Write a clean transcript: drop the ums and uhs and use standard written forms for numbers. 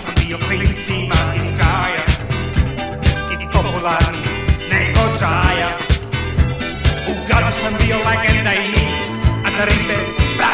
sam bio klincima iz kraja i popularni nego džaja. U gradu sam bio legenda i mit, a za ribe